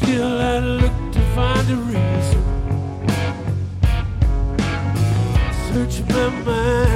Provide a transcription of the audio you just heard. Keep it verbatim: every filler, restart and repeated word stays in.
Still I look to find a reason. Search my mind.